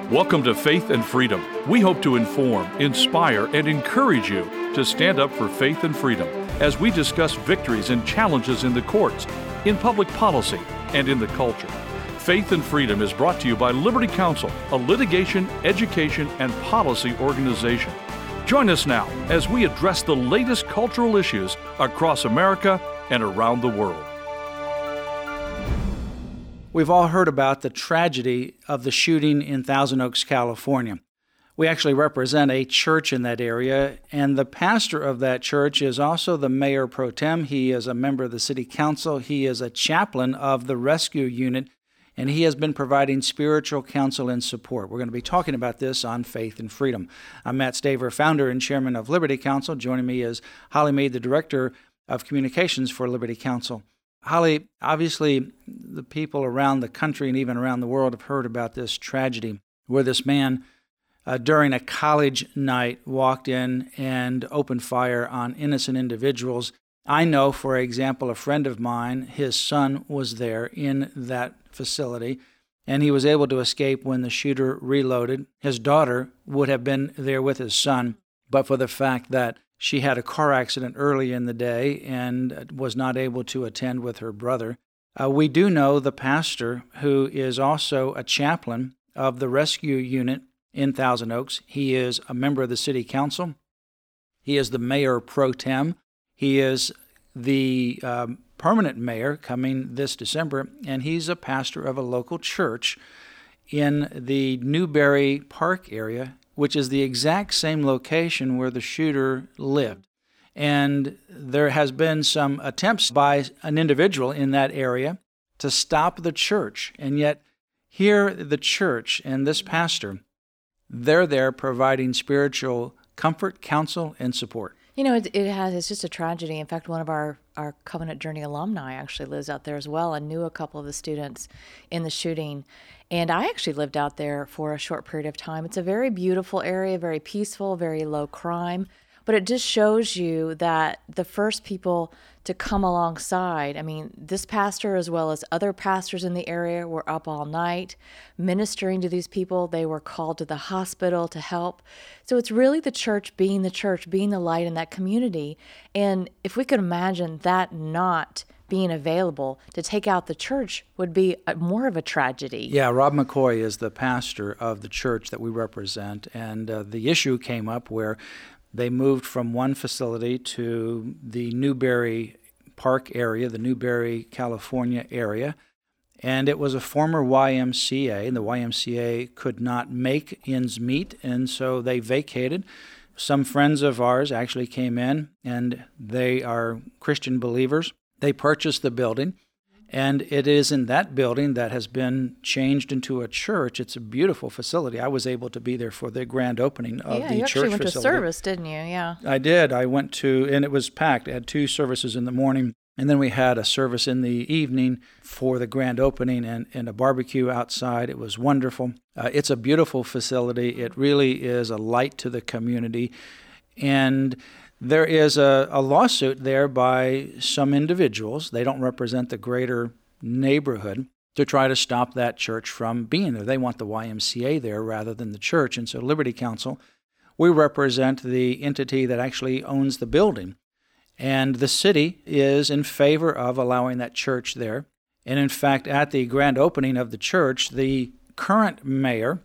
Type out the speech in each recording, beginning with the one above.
Welcome to Faith and Freedom. We hope to inform, inspire, and encourage you to stand up for faith and freedom as we discuss victories and challenges in the courts, in public policy, and in the culture. Faith and Freedom is brought to you by Liberty Counsel, a litigation, education, and policy organization. Join us now as we address the latest cultural issues across America and around the world. We've all heard about the tragedy of the shooting in Thousand Oaks, California. We actually represent a church in that area, and the pastor of that church is also the mayor pro tem. He is a member of the city council. He is a chaplain of the rescue unit, and he has been providing spiritual counsel and support. We're going to be talking about this on Faith and Freedom. I'm Matt Staver, founder and chairman of Liberty Counsel. Joining me is Holly Mead, the director of communications for Liberty Counsel. Holly, obviously the people around the country and even around the world have heard about this tragedy where this man during a college night walked in and opened fire on innocent individuals. I know, for example, a friend of mine, his son was there in that facility, and he was able to escape when the shooter reloaded. His daughter would have been there with his son, but for the fact that she had a car accident early in the day and was not able to attend with her brother. We do know the pastor, who is also a chaplain of the rescue unit in Thousand Oaks. He is a member of the city council. He is the mayor pro tem. He is the permanent mayor coming this December, and he's a pastor of a local church in the Newberry Park area, which is the exact same location where the shooter lived. And there has been some attempts by an individual in that area to stop the church. And yet here the church and this pastor, they're there providing spiritual comfort, counsel, and support. You know, it's just a tragedy. In fact, one of our Covenant Journey alumni actually lives out there as well and knew a couple of the students in the shooting. And I actually lived out there for a short period of time. It's a very beautiful area, very peaceful, very low crime. But it just shows you that the first people to come alongside, I mean, this pastor as well as other pastors in the area were up all night ministering to these people. They were called to the hospital to help. So it's really the church, being the light in that community. And if we could imagine that not being available to take out the church would be more of a tragedy. Yeah, Rob McCoy is the pastor of the church that we represent, and the issue came up where they moved from one facility to the Newberry Park area, the Newberry, California area, and it was a former YMCA, and the YMCA could not make ends meet, and so they vacated. Some friends of ours actually came in, and they are Christian believers. They purchased the building, and it is in that building that has been changed into a church. It's a beautiful facility. I was able to be there for the grand opening of the church facility. Yeah, you actually went to service, didn't you? Yeah. I did. I went to, and it was packed. I had 2 services in the morning, and then we had a service in the evening for the grand opening and a barbecue outside. It was wonderful. It's a beautiful facility. It really is a light to the community, and there is a lawsuit there by some individuals. They don't represent the greater neighborhood to try to stop that church from being there. They want the YMCA there rather than the church. And so Liberty Counsel, we represent the entity that actually owns the building. And the city is in favor of allowing that church there. And in fact, at the grand opening of the church, the current mayor,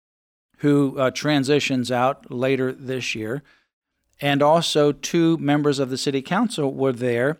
who transitions out later this year, and also 2 members of the city council were there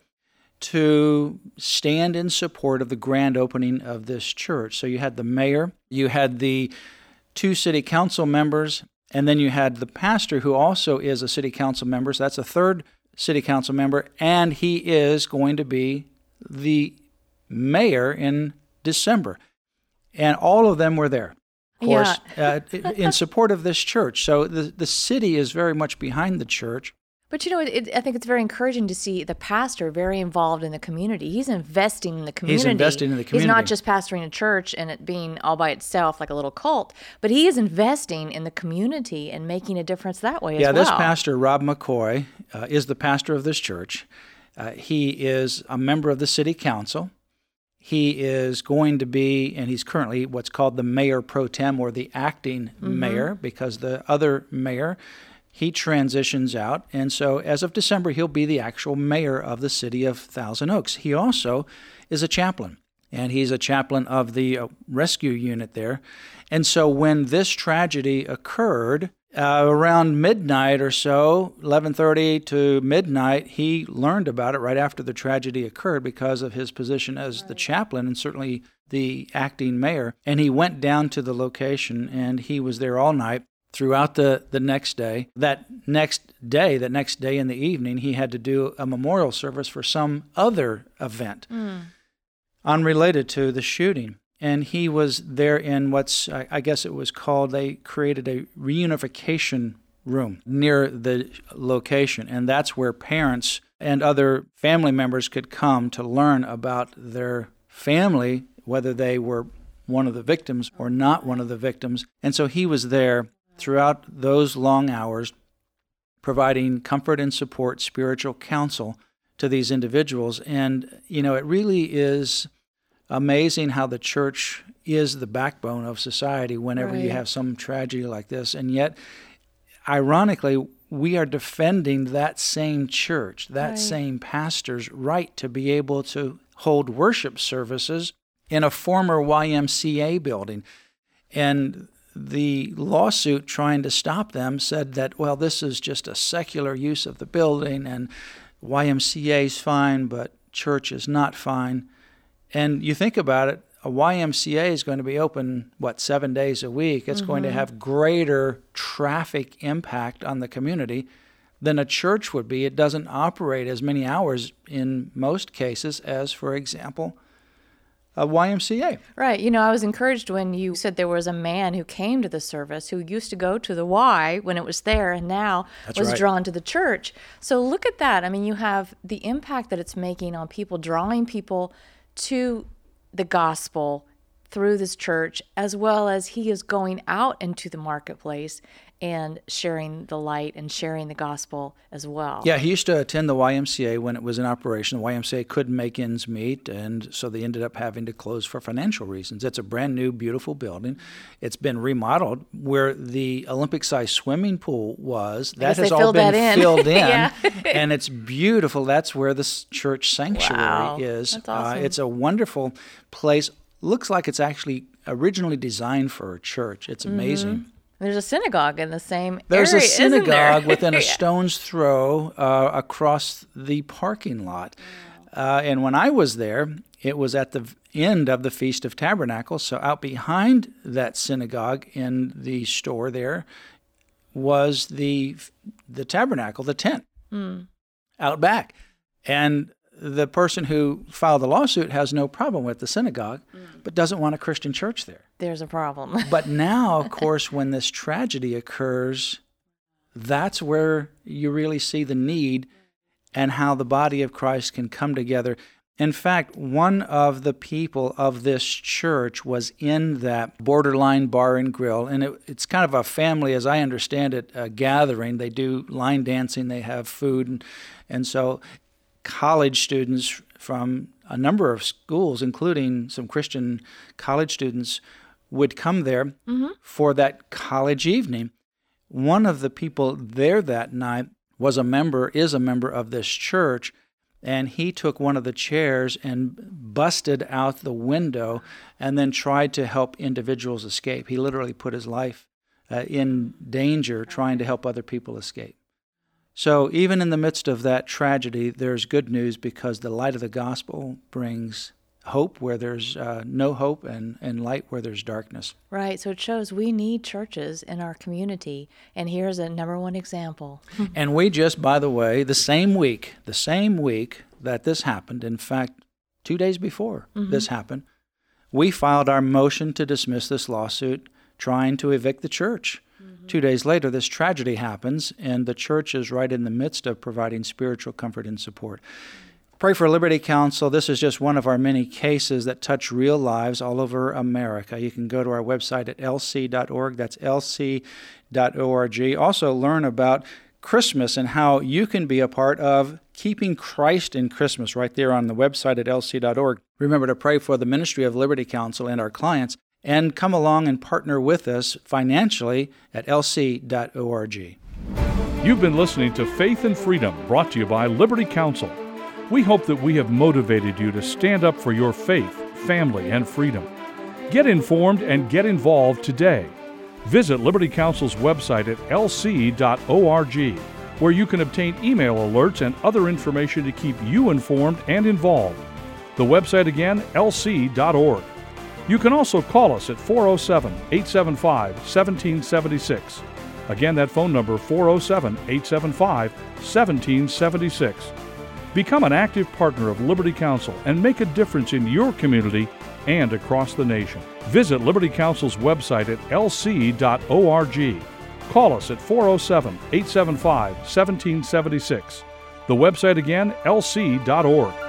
to stand in support of the grand opening of this church. So you had the mayor, you had the 2 city council members, and then you had the pastor, who also is a city council member. So that's a 3rd city council member, and he is going to be the mayor in December. And all of them were there, of course, in support of this church. So the city is very much behind the church. But, you know, I think it's very encouraging to see the pastor very involved in the community. He's investing in the community. He's investing in the community. He's not just pastoring a church and it being all by itself like a little cult, but he is investing in the community and making a difference that way as well. Yeah, this pastor, Rob McCoy, is the pastor of this church. He is a member of the city council. He is going to be, and he's currently what's called the mayor pro tem, or the acting mayor, because the other mayor, he transitions out. And so as of December, he'll be the actual mayor of the city of Thousand Oaks. He also is a chaplain, and he's a chaplain of the rescue unit there. And so when this tragedy occurred, around midnight or so, 11:30 to midnight, he learned about it right after the tragedy occurred because of his position as the chaplain and certainly the acting mayor. And he went down to the location, and he was there all night throughout the next day. That next day in the evening, he had to do a memorial service for some other event unrelated to the shooting. And he was there in what's, I guess it was called, they created a reunification room near the location. And that's where parents and other family members could come to learn about their family, whether they were one of the victims or not one of the victims. And so he was there throughout those long hours, providing comfort and support, spiritual counsel to these individuals. And, it really is amazing how the church is the backbone of society whenever you have some tragedy like this. And yet, ironically, we are defending that same church, that same pastor's right to be able to hold worship services in a former YMCA building. And the lawsuit trying to stop them said that, well, this is just a secular use of the building, and YMCA is fine, but church is not fine. And you think about it, a YMCA is going to be open, 7 days a week. It's going to have greater traffic impact on the community than a church would be. It doesn't operate as many hours in most cases as, for example, a YMCA. Right. I was encouraged when you said there was a man who came to the service who used to go to the Y when it was there and now was drawn to the church. So look at that. I mean, you have the impact that it's making on people, drawing people to the gospel through this church, as well as he is going out into the marketplace and sharing the light and sharing the gospel as well. Yeah, he used to attend the YMCA when it was in operation. The YMCA couldn't make ends meet, and so they ended up having to close for financial reasons. It's a brand new, beautiful building. It's been remodeled. Where the Olympic-sized swimming pool was, that has all been filled in, and it's beautiful. That's where the church sanctuary is. That's awesome. It's a wonderful place. Looks like it's actually originally designed for a church. It's amazing. There's a synagogue in the same There's area, a synagogue isn't there? within a stone's throw across the parking lot. And when I was there, it was at the end of the Feast of Tabernacles. So out behind that synagogue in the store there was the tabernacle, the tent, out back. And the person who filed the lawsuit has no problem with the synagogue, but doesn't want a Christian church there. There's a problem. But now, of course, when this tragedy occurs, that's where you really see the need and how the body of Christ can come together. In fact, one of the people of this church was in that Borderline Bar and Grill, and it's kind of a family, as I understand it, a gathering. They do line dancing, they have food, and so college students from a number of schools, including some Christian college students, would come there for that college evening. One of the people there that night is a member of this church, and he took one of the chairs and busted out the window and then tried to help individuals escape. He literally put his life in danger trying to help other people escape. So even in the midst of that tragedy, there's good news because the light of the gospel brings hope where there's no hope and light where there's darkness. Right. So it shows we need churches in our community. And here's a number one example. And we just, by the way, the same week that this happened, in fact, 2 days before this happened, we filed our motion to dismiss this lawsuit trying to evict the church. 2 days later, this tragedy happens, and the church is right in the midst of providing spiritual comfort and support. Pray for Liberty Counsel. This is just one of our many cases that touch real lives all over America. You can go to our website at lc.org. That's lc.org. Also learn about Christmas and how you can be a part of keeping Christ in Christmas right there on the website at lc.org. Remember to pray for the Ministry of Liberty Counsel and our clients, and come along and partner with us financially at lc.org. You've been listening to Faith and Freedom, brought to you by Liberty Counsel. We hope that we have motivated you to stand up for your faith, family, and freedom. Get informed and get involved today. Visit Liberty Counsel's website at lc.org, where you can obtain email alerts and other information to keep you informed and involved. The website again, lc.org. You can also call us at 407-875-1776. Again, that phone number, 407-875-1776. Become an active partner of Liberty Counsel and make a difference in your community and across the nation. Visit Liberty Counsel's website at lc.org. Call us at 407-875-1776. The website again, lc.org.